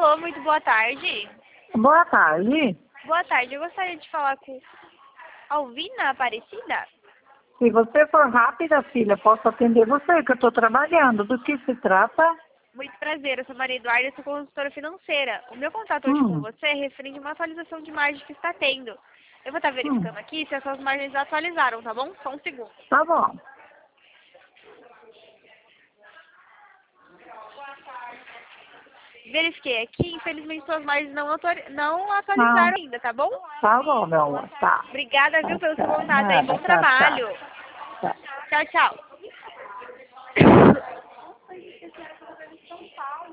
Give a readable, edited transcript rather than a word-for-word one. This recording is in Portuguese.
Alô, muito boa tarde. Boa tarde. Boa tarde, eu gostaria de falar com Alvina Aparecida. Se você for rápida, filha, posso atender você, que eu estou trabalhando. Do que se trata? Muito prazer, eu sou Maria Eduarda, eu sou consultora financeira. O meu contato hoje com você é referente a uma atualização de margem que está tendo. Eu vou estar verificando aqui se as suas margens atualizaram, tá bom? Só um segundo. Tá bom. Verifiquei aqui, infelizmente suas margens não atualizaram ainda, tá bom? Tá bom, meu amor. Tá. Obrigada, viu, pelo seu contato aí. Nada. Bom Tchau, trabalho. tchau. Tchau, tchau.